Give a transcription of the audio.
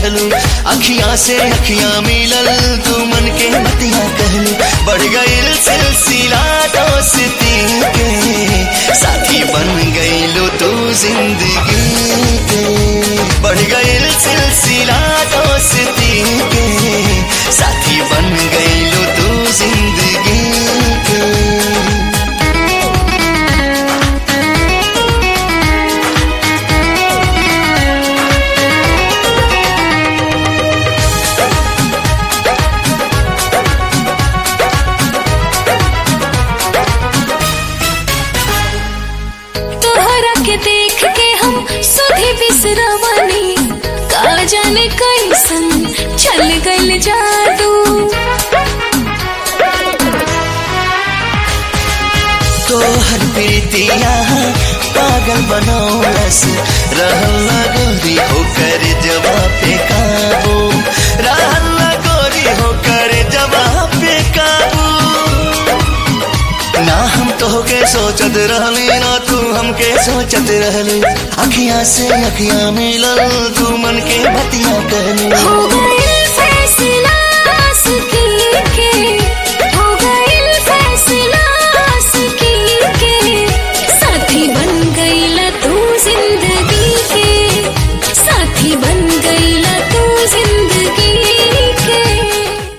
रहलू। अखियां से अखियां मिलल तू मन के बतिया कहलू। बढ़ गईल सिलसिला दोस्ती के, साथी बन गईलू तू जिंदगी के। बढ़ गईल सिलसिला दोस्ती के, साथी बन गईलू तू जिंदगी के। देख के हम सुधी बिसरवनी, का जाने कैसन चल गइल जादू। तोहर प्रीतिया पागल बनौलस, रहल गोरी होकर जवाब पे काबू। रहल गोरी होकर जवाब पे काबू। ना हम तोहके सोचत रहली, ना तू हमके सोचत रहली। अखियां से अखियां मिलल तू मन के